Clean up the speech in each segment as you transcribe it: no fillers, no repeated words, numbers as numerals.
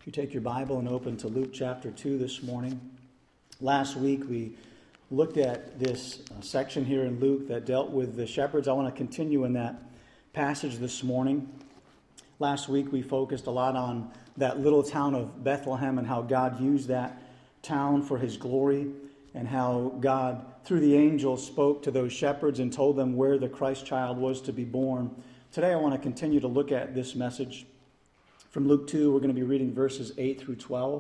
If you take your Bible and open to Luke chapter 2 this morning. Last week we looked at this section here in Luke that dealt with the shepherds. I want to continue in that passage this morning. Last week we focused a lot on that little town of Bethlehem and how God used that town for his glory, and how God, through the angel, spoke to those shepherds and told them where the Christ child was to be born. Today I want to continue to look at this message. From Luke 2, we're going to be reading verses 8 through 12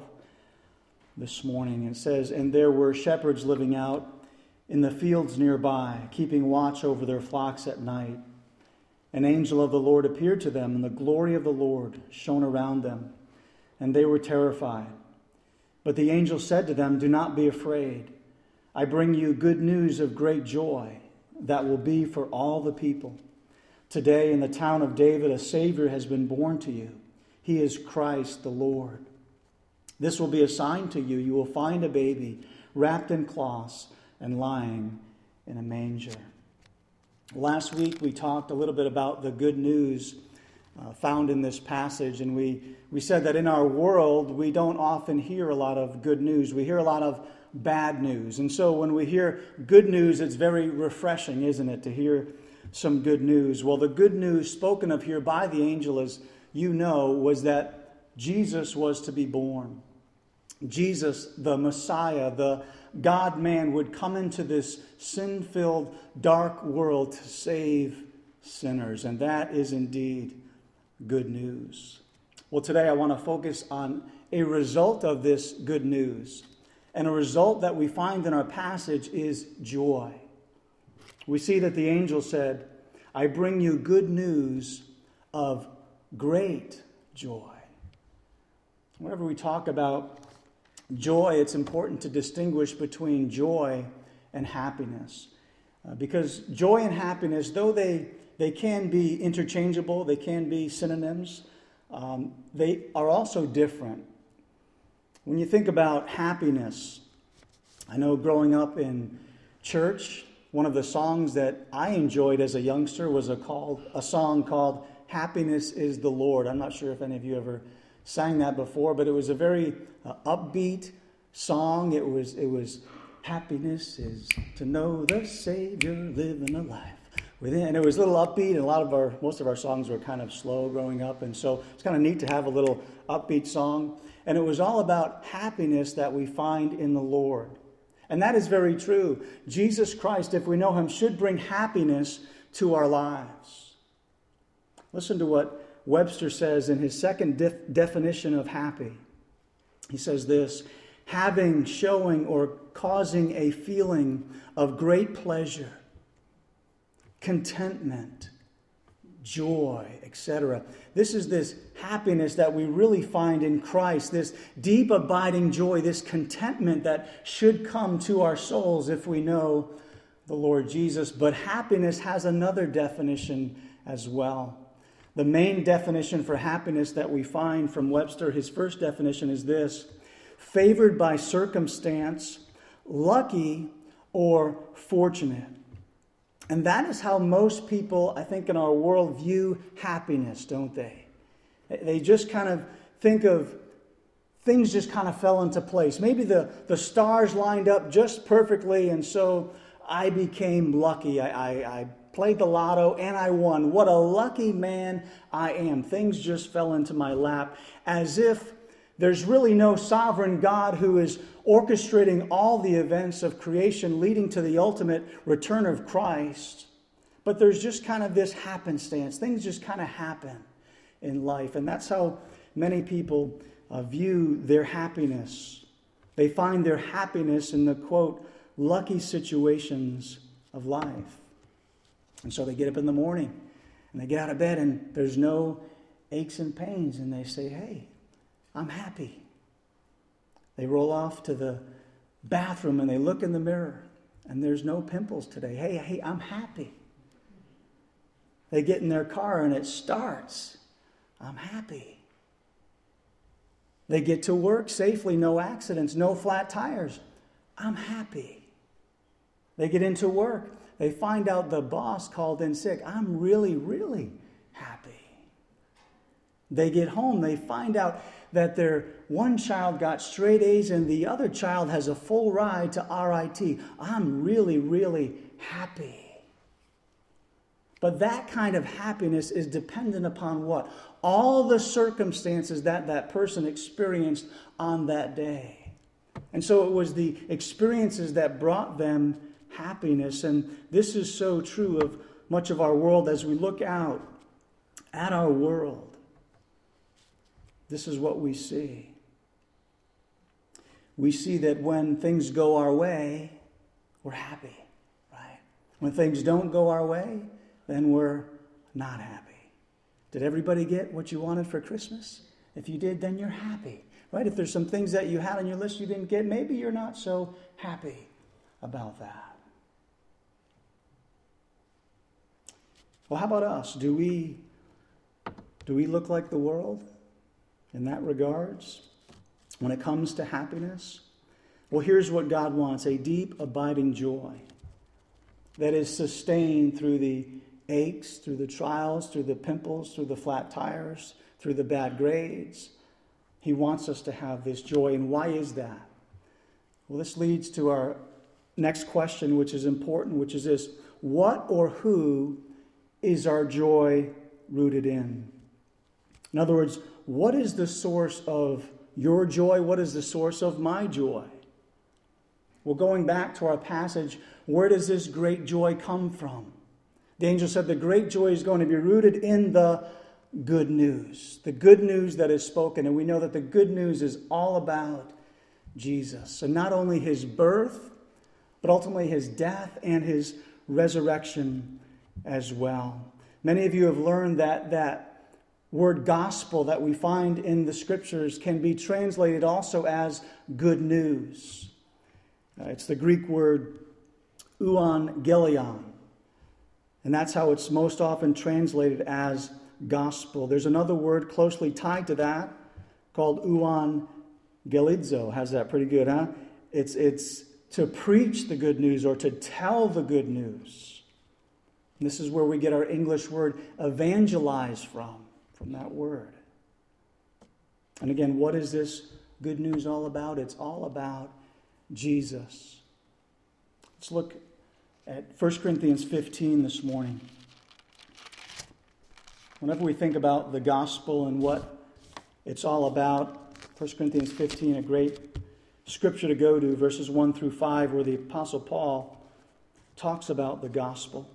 this morning. It says, "And there were shepherds living out in the fields nearby, keeping watch over their flocks at night. An angel of the Lord appeared to them, and the glory of the Lord shone around them, and they were terrified. But the angel said to them, 'Do not be afraid. I bring you good news of great joy that will be for all the people. Today in the town of David a Savior has been born to you. He is Christ the Lord. This will be a sign to you. You will find a baby wrapped in cloths and lying in a manger.'" Last week we talked a little bit about the good news found in this passage, and we said that in our world we don't often hear a lot of good news. We hear a lot of bad news. And so when we hear good news, it's very refreshing, isn't it, to hear some good news? Well, the good news spoken of here by the angel, as you know, was that Jesus was to be born. Jesus, the Messiah, the God-man, would come into this sin-filled, dark world to save sinners. And that is indeed good news. Well, today I want to focus on a result of this good news. And a result that we find in our passage is joy. We see that the angel said, "I bring you good news of great joy." Whenever we talk about joy, it's important to distinguish between joy and happiness. Because joy and happiness, though they can be interchangeable, they can be synonyms, they are also different. When you think about happiness, I know growing up in church, one of the songs that I enjoyed as a youngster was a song called "Happiness is the Lord." I'm not sure if any of you ever sang that before, but it was a very upbeat song. It was happiness is to know the Savior living a life within. And it was a little upbeat, and most of our songs were kind of slow growing up, and so it's kind of neat to have a little upbeat song. And it was all about happiness that we find in the Lord. And that is very true. Jesus Christ, if we know him, should bring happiness to our lives. Listen to what Webster says in his second definition of happy. He says this: having, showing, or causing a feeling of great pleasure, contentment, joy, etc. This is this happiness that we really find in Christ, this deep abiding joy, this contentment that should come to our souls if we know the Lord Jesus. But happiness has another definition as well. The main definition for happiness that we find from Webster, his first definition is this: favored by circumstance, lucky, or fortunate. And that is how most people, I think, in our world view happiness, don't they? They just kind of think of things just kind of fell into place. Maybe the stars lined up just perfectly, and so I became lucky. I played the lotto and I won. What a lucky man I am. Things just fell into my lap, as if there's really no sovereign God who is orchestrating all the events of creation leading to the ultimate return of Christ. But there's just kind of this happenstance. Things just kind of happen in life. And that's how many people view their happiness. They find their happiness in the, quote, lucky situations of life. And so they get up in the morning and they get out of bed and there's no aches and pains. And they say, "Hey, I'm happy." They roll off to the bathroom and they look in the mirror and there's no pimples today. Hey, I'm happy. They get in their car and it starts. I'm happy. They get to work safely, no accidents, no flat tires. I'm happy. They get into work. They find out the boss called in sick. I'm really, really happy. They get home, they find out that their one child got straight A's and the other child has a full ride to RIT. I'm really, really happy. But that kind of happiness is dependent upon what? All the circumstances that person experienced on that day. And so it was the experiences that brought them happiness. And this is so true of much of our world as we look out at our world. This is what we see. We see that when things go our way, we're happy, right? When things don't go our way, then we're not happy. Did everybody get what you wanted for Christmas? If you did, then you're happy, right? If there's some things that you had on your list you didn't get, maybe you're not so happy about that. Well, how about us? Do we look like the world in that regards when it comes to happiness? Well, here's what God wants: a deep, abiding joy that is sustained through the aches, through the trials, through the pimples, through the flat tires, through the bad grades. He wants us to have this joy. And why is that? Well, this leads to our next question, which is important, which is this: what or who is our joy rooted in? In other words, what is the source of your joy? What is the source of my joy? Well, going back to our passage, where does this great joy come from? The angel said the great joy is going to be rooted in the good news. The good news that is spoken. And we know that the good news is all about Jesus. And not only his birth, but ultimately his death and his resurrection as well. Many of you have learned that word gospel that we find in the scriptures can be translated also as good news. It's the Greek word euangelion. And that's how it's most often translated as gospel. There's another word closely tied to that called euangelizo. How's that? Pretty good, huh? It's to preach the good news or to tell the good news. And this is where we get our English word evangelize from that word. And again, what is this good news all about? It's all about Jesus. Let's look at 1 Corinthians 15 this morning. Whenever we think about the gospel and what it's all about, 1 Corinthians 15, a great scripture to go to, verses 1 through 5, where the Apostle Paul talks about the gospel.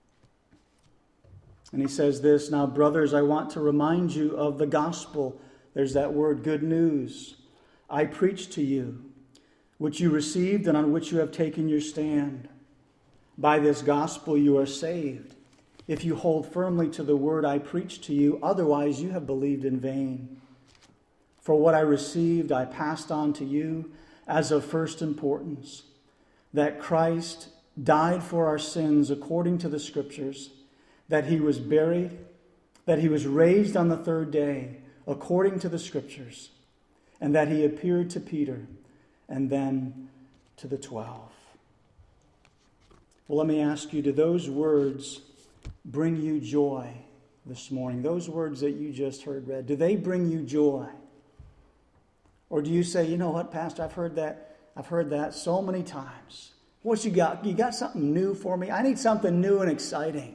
And he says this: "Now, brothers, I want to remind you of the gospel." There's that word, good news. "I preached to you, which you received and on which you have taken your stand. By this gospel you are saved, if you hold firmly to the word I preached to you. Otherwise you have believed in vain. For what I received I passed on to you as of first importance, that Christ died for our sins according to the Scriptures, that he was buried, that he was raised on the third day according to the Scriptures, and that he appeared to Peter and then to the 12. Well, let me ask you, do those words bring you joy this morning? Those words that you just heard read, do they bring you joy? Or do you say, you know what, Pastor, I've heard that so many times. What you got? You got something new for me? I need something new and exciting.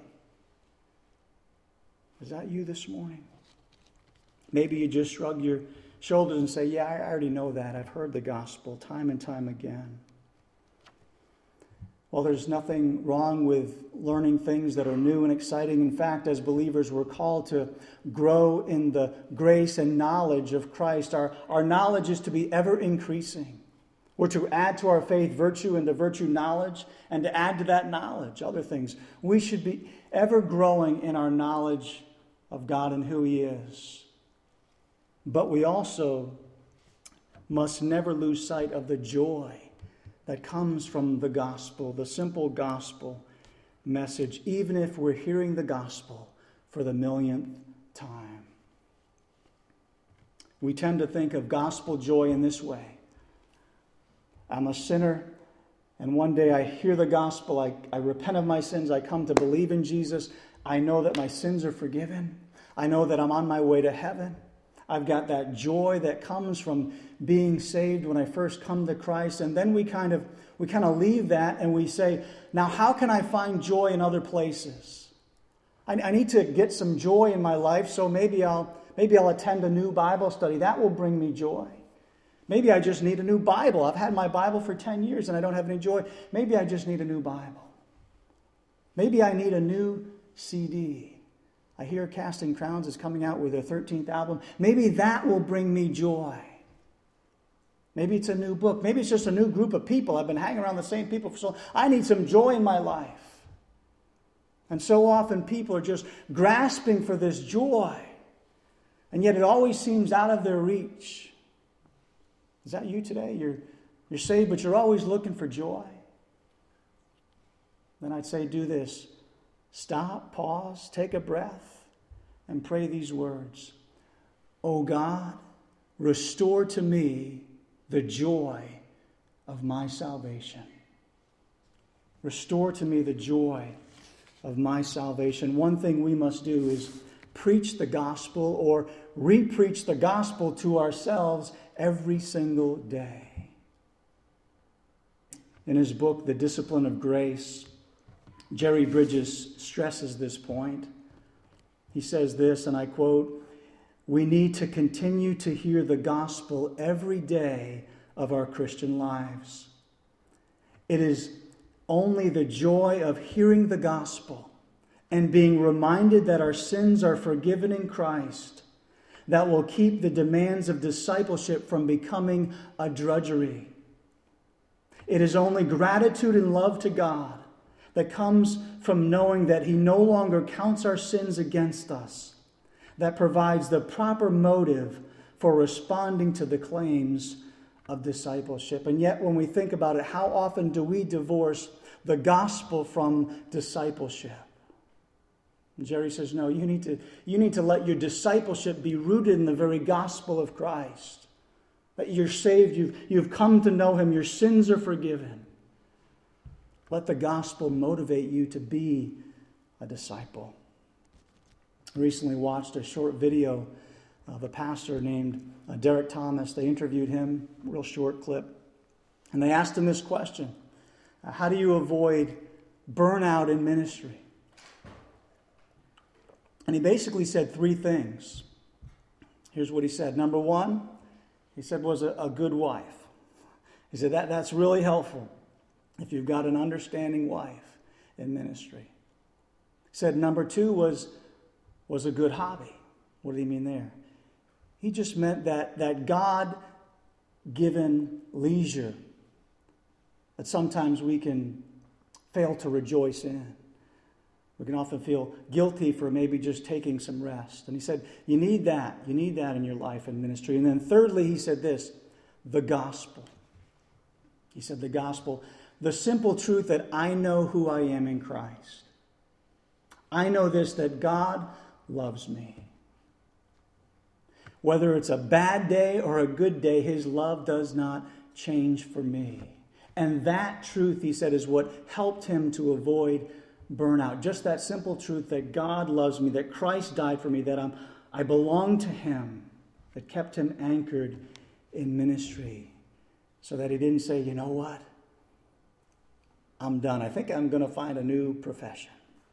Is that you this morning? Maybe you just shrug your shoulders and say, yeah, I already know that. I've heard the gospel time and time again. Well, there's nothing wrong with learning things that are new and exciting. In fact, as believers, we're called to grow in the grace and knowledge of Christ. Our knowledge is to be ever increasing. We're to add to our faith virtue, and to virtue knowledge, and to add to that knowledge other things. We should be ever growing in our knowledge of God and who He is. But we also must never lose sight of the joy that comes from the gospel, the simple gospel message, even if we're hearing the gospel for the millionth time. We tend to think of gospel joy in this way. I'm a sinner, and one day I hear the gospel, I repent of my sins, I come to believe in Jesus, I know that my sins are forgiven, I know that I'm on my way to heaven. I've got that joy that comes from being saved when I first come to Christ. And then we kind of leave that and we say, now how can I find joy in other places? I need to get some joy in my life, so maybe I'll attend a new Bible study. That will bring me joy. Maybe I just need a new Bible. I've had my Bible for 10 years and I don't have any joy. Maybe I just need a new Bible. Maybe I need a new CD. I hear Casting Crowns is coming out with their 13th album. Maybe that will bring me joy. Maybe it's a new book. Maybe it's just a new group of people. I've been hanging around the same people for so long. I need some joy in my life. And so often people are just grasping for this joy. And yet it always seems out of their reach. Is that you today? You're saved, but you're always looking for joy. Then I'd say do this. Stop, pause, take a breath, and pray these words. O God, restore to me the joy of my salvation. Restore to me the joy of my salvation. One thing we must do is preach the gospel or re-preach the gospel to ourselves every single day. In his book, The Discipline of Grace, Jerry Bridges stresses this point. He says this, and I quote, "We need to continue to hear the gospel every day of our Christian lives. It is only the joy of hearing the gospel and being reminded that our sins are forgiven in Christ that will keep the demands of discipleship from becoming a drudgery. It is only gratitude and love to God that comes from knowing that He no longer counts our sins against us, that provides the proper motive for responding to the claims of discipleship." And yet, when we think about it, how often do we divorce the gospel from discipleship? And Jerry says, no, you need to let your discipleship be rooted in the very gospel of Christ. That you're saved, you've come to know Him, your sins are forgiven. Let the gospel motivate you to be a disciple. I recently watched a short video of a pastor named Derek Thomas. They interviewed him, real short clip. And they asked him this question: how do you avoid burnout in ministry? And he basically said three things. Here's what he said. Number one, he said, was a good wife. He said that's really helpful if you've got an understanding wife in ministry. He said number two was a good hobby. What did he mean there? He just meant that God-given leisure that sometimes we can fail to rejoice in. We can often feel guilty for maybe just taking some rest. And he said, you need that. You need that in your life and ministry. And then thirdly, he said this, the gospel. He said the gospel, the simple truth that I know who I am in Christ. I know this, that God loves me. Whether it's a bad day or a good day, His love does not change for me. And that truth, he said, is what helped him to avoid burnout. Just that simple truth that God loves me, that Christ died for me, that I belong to Him, that kept him anchored in ministry so that he didn't say, you know what, I'm done. I think I'm going to find a new profession.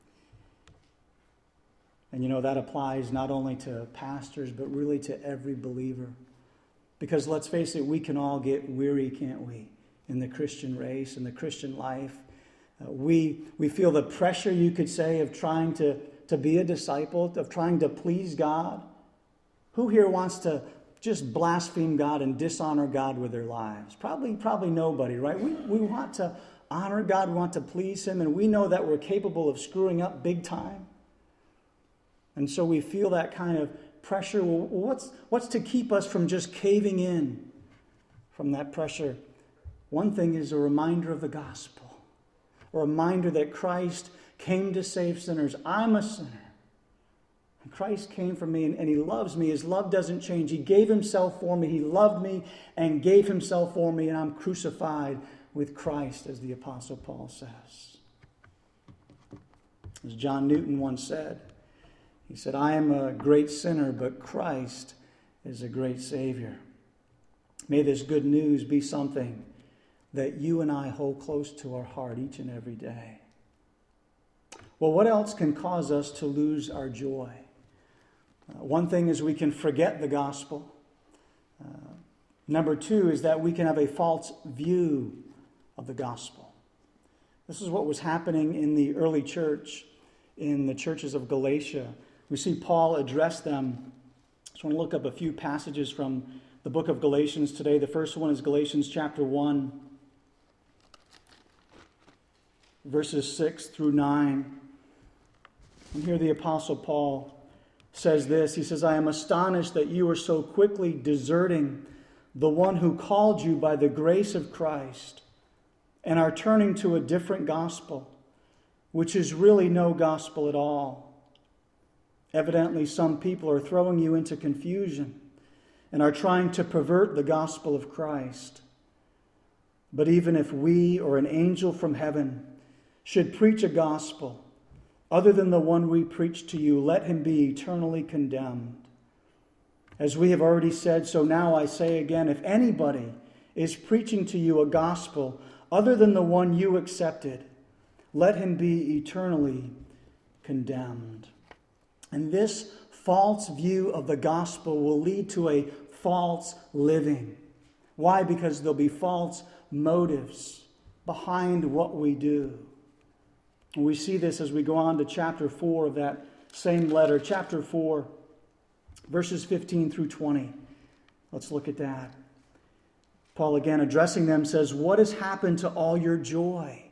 And that applies not only to pastors, but really to every believer. Because let's face it, we can all get weary, can't we, in the Christian race, in the Christian life. We feel the pressure, you could say, of trying to be a disciple, of trying to please God. Who here wants to just blaspheme God and dishonor God with their lives? Probably nobody, right? We want to honor God, we want to please Him, and we know that we're capable of screwing up big time. And so we feel that kind of pressure. Well, what's to keep us from just caving in from that pressure? One thing is a reminder of the gospel. A reminder that Christ came to save sinners. I'm a sinner. And Christ came for me and He loves me. His love doesn't change. He gave Himself for me. He loved me and gave Himself for me. And I'm crucified with Christ, as the Apostle Paul says. As John Newton once said, He said, I am a great sinner, but Christ is a great Savior. May this good news be something that you and I hold close to our heart each and every day. Well, what else can cause us to lose our joy? One thing is we can forget the gospel. Number two is that we can have a false view of the gospel. This is what was happening in the early church, in the churches of Galatia. We see Paul address them. I just want to look up a few passages from the book of Galatians today. The first one is Galatians chapter 1, verses 6 through 9. And here the Apostle Paul says this. He says, I am astonished that you are so quickly deserting the one who called you by the grace of Christ and are turning to a different gospel, which is really no gospel at all. Evidently, some people are throwing you into confusion and are trying to pervert the gospel of Christ. But even if we or an angel from heaven should preach a gospel other than the one we preach to you, let him be eternally condemned. As we have already said, so now I say again, if anybody is preaching to you a gospel other than the one you accepted, let him be eternally condemned. And this false view of the gospel will lead to a false living. Why? Because there'll be false motives behind what we do. And we see this as we go on to chapter 4 of that same letter. Chapter 4, verses 15 through 20. Let's look at that. Paul, again addressing them, says, what has happened to all your joy?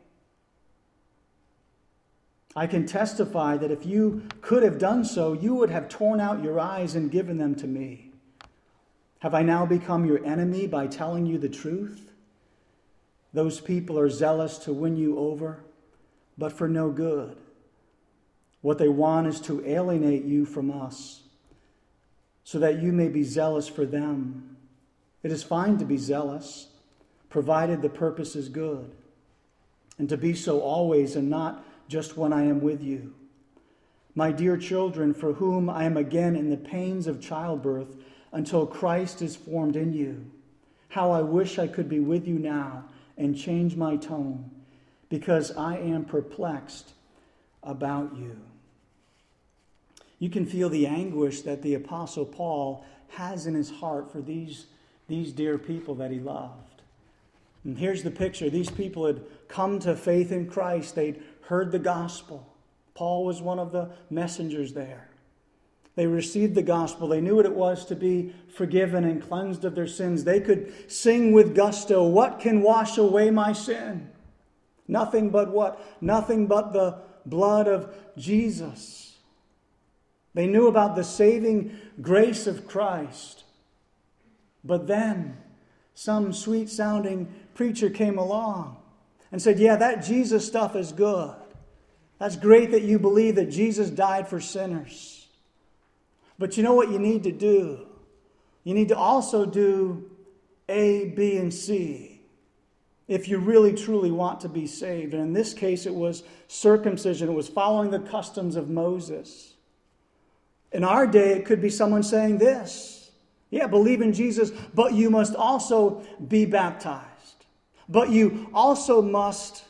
I can testify that if you could have done so, you would have torn out your eyes and given them to me. Have I now become your enemy by telling you the truth? Those people are zealous to win you over, but for no good. What they want is to alienate you from us, so that you may be zealous for them. It is fine to be zealous, provided the purpose is good, and to be so always and not just when I am with you. My dear children, for whom I am again in the pains of childbirth until Christ is formed in you, how I wish I could be with you now and change my tone, because I am perplexed about you. You can feel the anguish that the Apostle Paul has in his heart for these dear people that he loved. And here's the picture. These people had come to faith in Christ. They'd heard the gospel. Paul was one of the messengers there. They received the gospel. They knew what it was to be forgiven and cleansed of their sins. They could sing with gusto, what can wash away my sin? Nothing but what? Nothing but the blood of Jesus. They knew about the saving grace of Christ. But then some sweet-sounding preacher came along and said, yeah, that Jesus stuff is good. That's great that you believe that Jesus died for sinners. But you know what you need to do? You need to also do A, B, and C if you really truly want to be saved. And in this case, it was circumcision. It was following the customs of Moses. In our day, it could be someone saying this. Yeah, believe in Jesus, but you must also be baptized. But you also must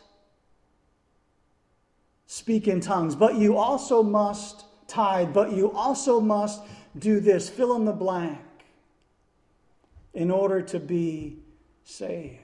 speak in tongues. But you also must tithe. But you also must do this. Fill in the blank in order to be saved.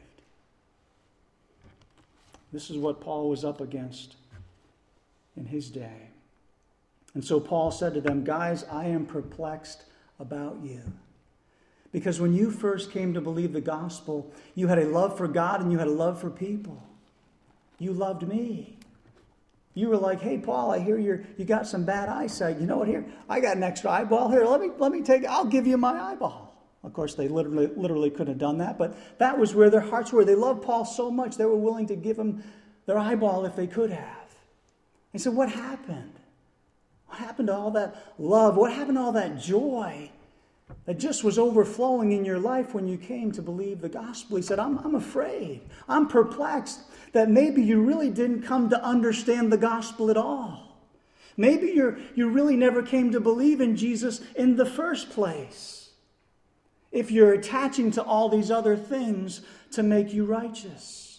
This is what Paul was up against in his day. And so Paul said to them, guys, I am perplexed about you. Because when you first came to believe the gospel, you had a love for God and you had a love for people. You loved me. You were like, hey, Paul, I hear you got some bad eyesight. You know what? Here, I got an extra eyeball. Here, let me take it. I'll give you my eyeball. Of course, they literally couldn't have done that, but that was where their hearts were. They loved Paul so much, they were willing to give him their eyeball if they could have. He said, what happened? What happened to all that love? What happened to all that joy that just was overflowing in your life when you came to believe the gospel? He said, I'm afraid. I'm perplexed that maybe you really didn't come to understand the gospel at all. Maybe you really never came to believe in Jesus in the first place, if you're attaching to all these other things to make you righteous.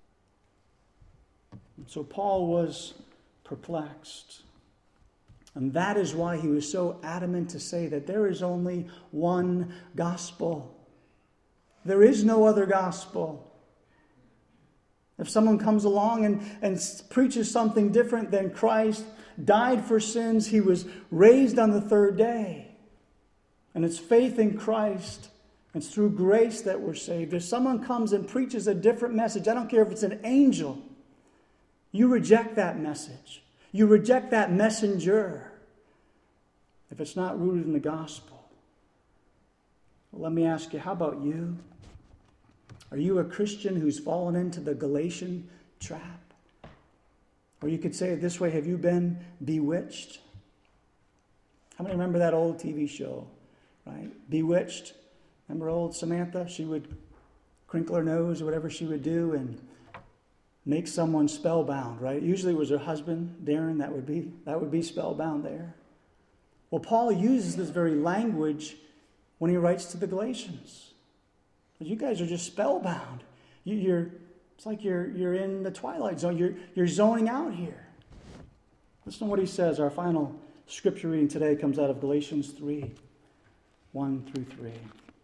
And so Paul was perplexed. And that is why he was so adamant to say that there is only one gospel. There is no other gospel. If someone comes along and preaches something different than Christ died for sins, he was raised on the third day, and it's faith in Christ, it's through grace that we're saved. If someone comes and preaches a different message, I don't care if it's an angel, you reject that message. You reject that messenger if it's not rooted in the gospel. Well, let me ask you, how about you? Are you a Christian who's fallen into the Galatian trap? Or you could say it this way, have you been bewitched? How many remember that old TV show, right? Bewitched. Remember old Samantha? She would crinkle her nose or whatever she would do and make someone spellbound, right? Usually it was her husband, Darren, that would be spellbound there. Well, Paul uses this very language when he writes to the Galatians. You guys are just spellbound. It's like you're in the twilight zone. You're zoning out here. Listen to what he says. Our final scripture reading today comes out of Galatians 3, 1 through 3.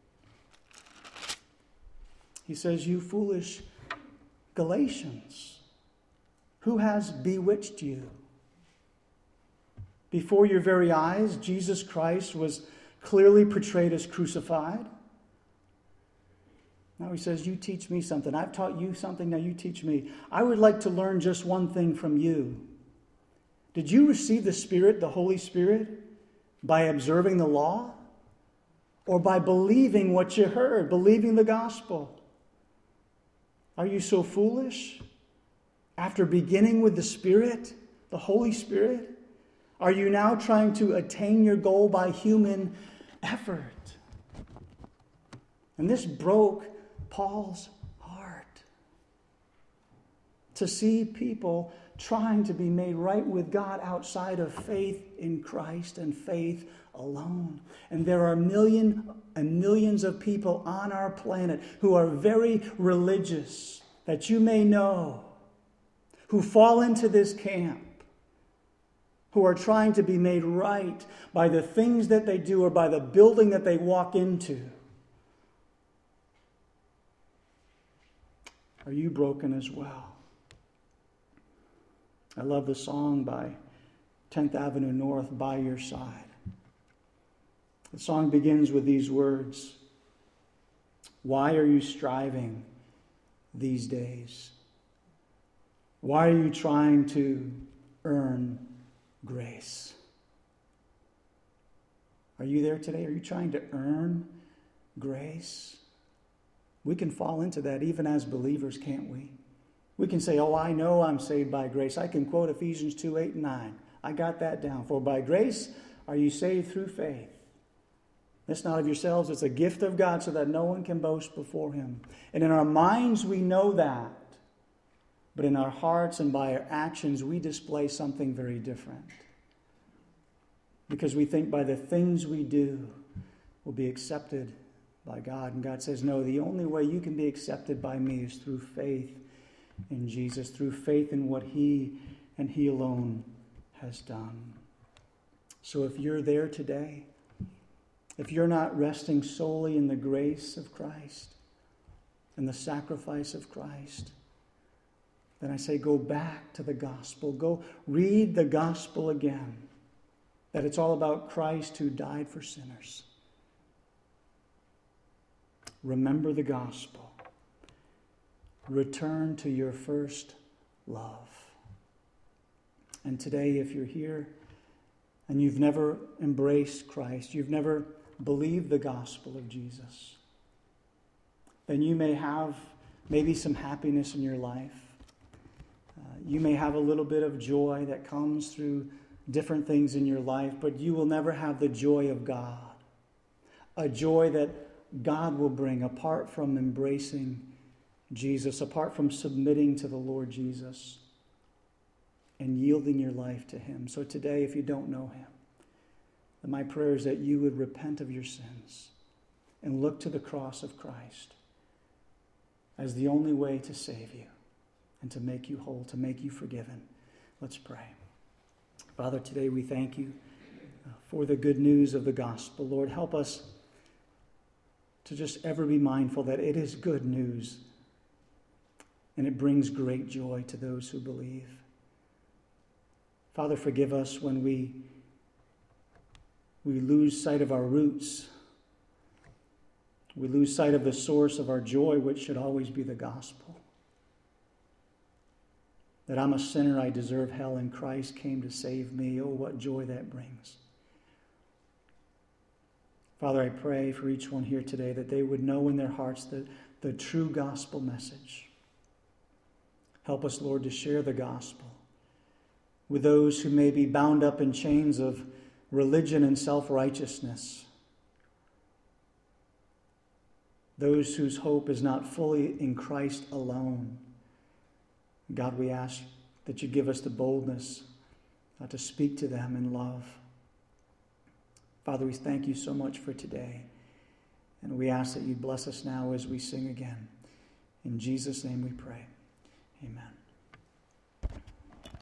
He says, "You foolish Galatians, who has bewitched you? Before your very eyes, Jesus Christ was clearly portrayed as crucified. Now he says, you teach me something. I've taught you something, now you teach me. I would like to learn just one thing from you. Did you receive the Spirit, the Holy Spirit, by observing the law? Or by believing what you heard, believing the gospel? Are you so foolish? After beginning with the Spirit, the Holy Spirit, are you now trying to attain your goal by human effort?" And this broke Paul's heart. To see people trying to be made right with God outside of faith in Christ and faith alone. And there are millions and millions of people on our planet who are very religious, that you may know, who fall into this camp, who are trying to be made right by the things that they do or by the building that they walk into. Are you broken as well? I love the song by 10th Avenue North, "By Your Side." The song begins with these words, "Why are you striving these days? Why are you trying to earn grace?" Are you there today? Are you trying to earn grace? We can fall into that even as believers, can't we? We can say, "Oh, I know I'm saved by grace." I can quote Ephesians 2, 8, and 9. I got that down. "For by grace are you saved through faith. It's not of yourselves, it's a gift of God, so that no one can boast before him." And in our minds we know that. But in our hearts and by our actions we display something very different. Because we think by the things we do we'll be accepted by God. And God says, no, the only way you can be accepted by me is through faith in Jesus, through faith in what he and he alone has done. So if you're there today, if you're not resting solely in the grace of Christ and the sacrifice of Christ, then I say go back to the gospel. Go read the gospel again, that it's all about Christ who died for sinners. Remember the gospel. Return to your first love. And today, if you're here and you've never embraced Christ, you've never believed the gospel of Jesus, then you may have maybe some happiness in your life. You may have a little bit of joy that comes through different things in your life, but you will never have the joy of God. A joy that God will bring apart from embracing Jesus, apart from submitting to the Lord Jesus. and yielding your life to him. So today, if you don't know him, then my prayer is that you would repent of your sins and look to the cross of Christ as the only way to save you and to make you whole, to make you forgiven. Let's pray. Father, today we thank you for the good news of the gospel. Lord, help us to just ever be mindful that it is good news and it brings great joy to those who believe. Father, forgive us when we lose sight of our roots. We lose sight of the source of our joy, which should always be the gospel. That I'm a sinner, I deserve hell, and Christ came to save me. Oh, what joy that brings. Father, I pray for each one here today that they would know in their hearts the true gospel message. Help us, Lord, to share the gospel with those who may be bound up in chains of religion and self-righteousness. Those whose hope is not fully in Christ alone. God, we ask that you give us the boldness to speak to them in love. Father, we thank you so much for today. And we ask that you bless us now as we sing again. In Jesus' name we pray. Amen.